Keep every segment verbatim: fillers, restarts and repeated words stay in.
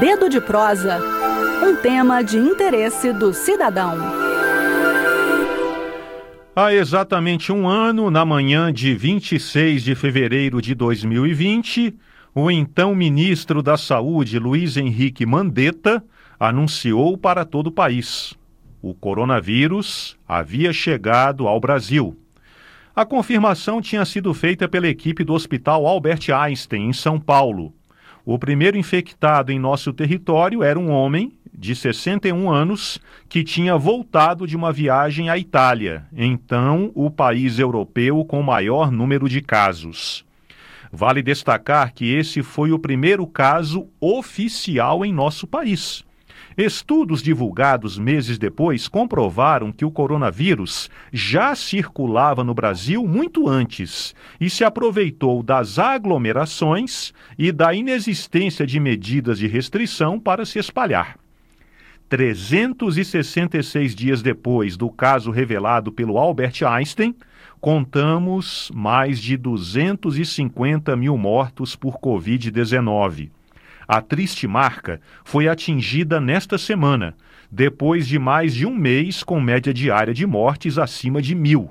Dedo de Prosa, um tema de interesse do cidadão. Há exatamente um ano, na manhã de vinte e seis de fevereiro de dois mil e vinte, o então ministro da Saúde, Luiz Henrique Mandetta, anunciou para todo o país: o coronavírus havia chegado ao Brasil. A confirmação tinha sido feita pela equipe do Hospital Albert Einstein, em São Paulo. O primeiro infectado em nosso território era um homem de sessenta e um anos que tinha voltado de uma viagem à Itália, então o país europeu com maior número de casos. Vale destacar que esse foi o primeiro caso oficial em nosso país. Estudos divulgados meses depois comprovaram que o coronavírus já circulava no Brasil muito antes e se aproveitou das aglomerações e da inexistência de medidas de restrição para se espalhar. trezentos e sessenta e seis dias depois do caso revelado pelo Albert Einstein, contamos mais de duzentos e cinquenta mil mortos por covid dezenove. A triste marca foi atingida nesta semana, depois de mais de um mês com média diária de mortes acima de mil.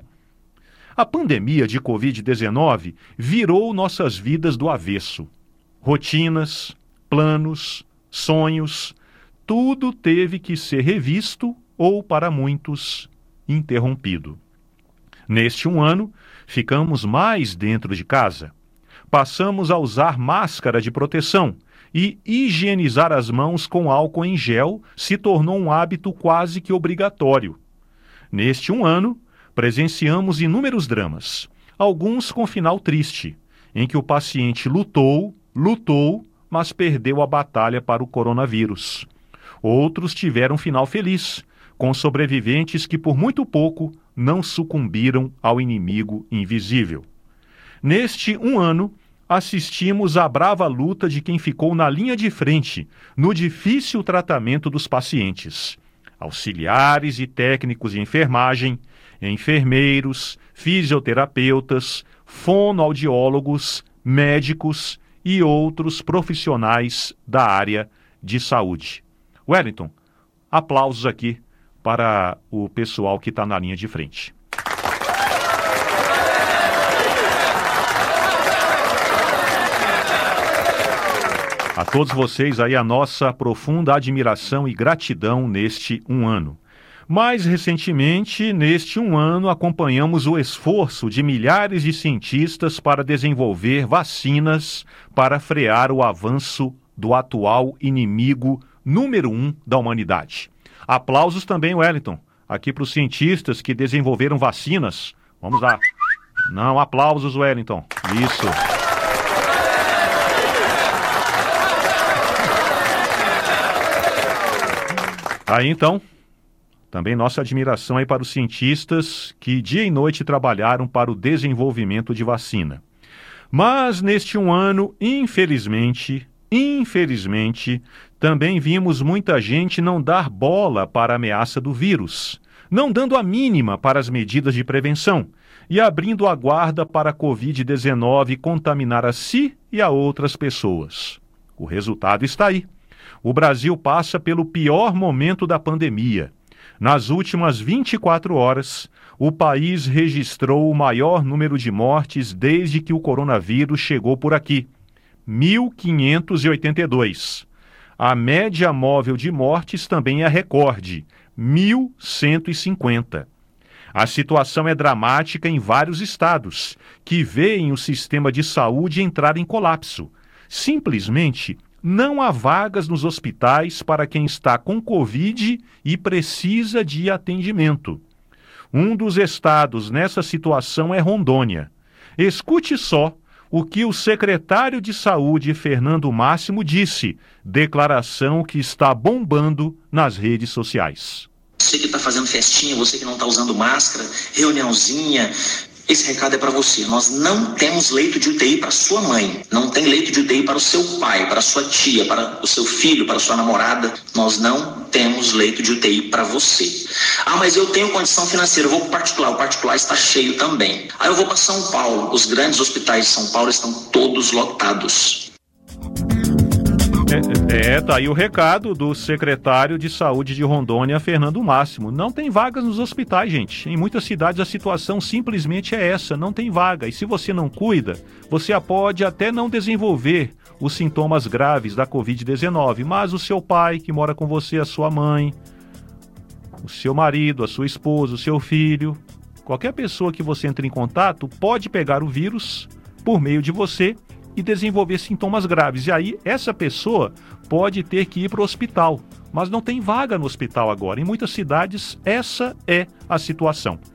A pandemia de covid dezenove virou nossas vidas do avesso. Rotinas, planos, sonhos, tudo teve que ser revisto ou, para muitos, interrompido. Neste um ano, ficamos mais dentro de casa. Passamos a usar máscara de proteção e higienizar as mãos com álcool em gel se tornou um hábito quase que obrigatório. Neste um ano, presenciamos inúmeros dramas, alguns com final triste, em que o paciente lutou, lutou, mas perdeu a batalha para o coronavírus. Outros tiveram final feliz, com sobreviventes que por muito pouco não sucumbiram ao inimigo invisível. Neste um ano, assistimos à brava luta de quem ficou na linha de frente no difícil tratamento dos pacientes. Auxiliares e técnicos de enfermagem, enfermeiros, fisioterapeutas, fonoaudiólogos, médicos e outros profissionais da área de saúde. Wellington, aplausos aqui para o pessoal que está na linha de frente. A todos vocês aí a nossa profunda admiração e gratidão neste um ano. Mais recentemente, neste um ano, acompanhamos o esforço de milhares de cientistas para desenvolver vacinas para frear o avanço do atual inimigo número um da humanidade. Aplausos também, Wellington, aqui para os cientistas que desenvolveram vacinas. Vamos lá. Não, aplausos, Wellington. Isso. Aí então, também nossa admiração aí para os cientistas que dia e noite trabalharam para o desenvolvimento de vacina. Mas neste um ano, infelizmente, infelizmente, também vimos muita gente não dar bola para a ameaça do vírus, não dando a mínima para as medidas de prevenção e abrindo a guarda para a covid dezenove contaminar a si e a outras pessoas. O resultado está aí. O Brasil passa pelo pior momento da pandemia. Nas últimas vinte e quatro horas, o país registrou o maior número de mortes desde que o coronavírus chegou por aqui, mil quinhentos e oitenta e dois. A média móvel de mortes também é recorde, mil cento e cinquenta. A situação é dramática em vários estados, que veem o sistema de saúde entrar em colapso. Simplesmente não há vagas nos hospitais para quem está com Covid e precisa de atendimento. Um dos estados nessa situação é Rondônia. Escute só o que o secretário de Saúde, Fernando Máximo, disse, declaração que está bombando nas redes sociais. Você que está fazendo festinha, você que não está usando máscara, reuniãozinha, esse recado é para você. Nós não temos leito de U T I para sua mãe, não tem leito de U T I para o seu pai, para a sua tia, para o seu filho, para a sua namorada. Nós não temos leito de U T I para você. Ah, mas eu tenho condição financeira, eu vou para o particular, o particular está cheio também. Aí eu vou para São Paulo, os grandes hospitais de São Paulo estão todos lotados. É, é, tá aí o recado do secretário de Saúde de Rondônia, Fernando Máximo. Não tem vagas nos hospitais, gente. Em muitas cidades a situação simplesmente é essa, não tem vaga. E se você não cuida, você pode até não desenvolver os sintomas graves da covid dezenove, mas o seu pai que mora com você, a sua mãe, o seu marido, a sua esposa, o seu filho, qualquer pessoa que você entre em contato pode pegar o vírus por meio de você e desenvolver sintomas graves. E aí, essa pessoa pode ter que ir para o hospital. Mas não tem vaga no hospital agora. Em muitas cidades, essa é a situação.